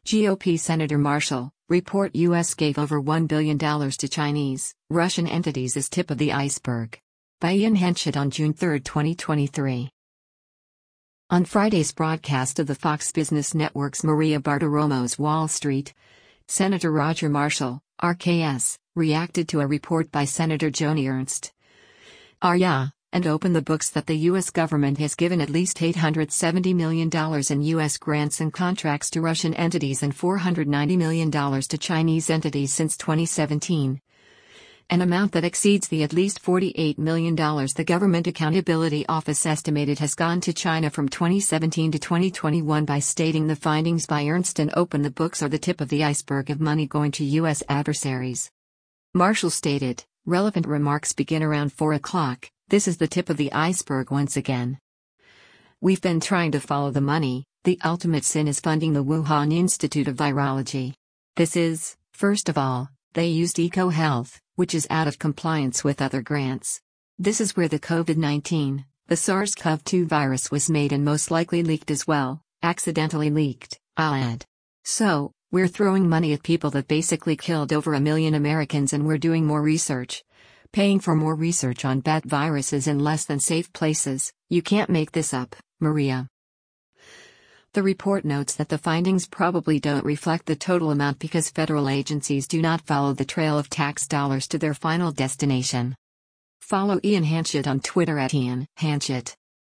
GOP Senator Marshall, report U.S. gave over $1 billion to Chinese, Russian entities as tip of the iceberg. By Ian Henchett on June 3, 2023. On Friday's broadcast of the Fox Business Network's Maria Bartiromo's Wall Street, Senator Roger Marshall, RKS, reacted to a report by Senator Joni Ernst, RYA, and opened the books that the U.S. government has given at least $870 million in U.S. grants and contracts to Russian entities and $490 million to Chinese entities since 2017. An amount that exceeds the at least $48 million the Government Accountability Office estimated has gone to China from 2017 to 2021 by stating the findings by Ernst and Open the Books are the tip of the iceberg of money going to U.S. adversaries. Marshall stated, relevant remarks begin around 4 o'clock, this is the tip of the iceberg once again. We've been trying to follow the money, the ultimate sin is funding the Wuhan Institute of Virology. This is, first of all, they used EcoHealth, which is out of compliance with other grants. This is where the COVID-19, the SARS-CoV-2 virus was made and most likely leaked as well, accidentally leaked, I'll add. So, we're throwing money at people that basically killed over 1 million Americans and we're doing more research. Paying for more research on bad viruses in less than safe places, you can't make this up, Maria. The report notes that the findings probably don't reflect the total amount because federal agencies do not follow the trail of tax dollars to their final destination. Follow Ian Henchett on Twitter at Ian Henchett.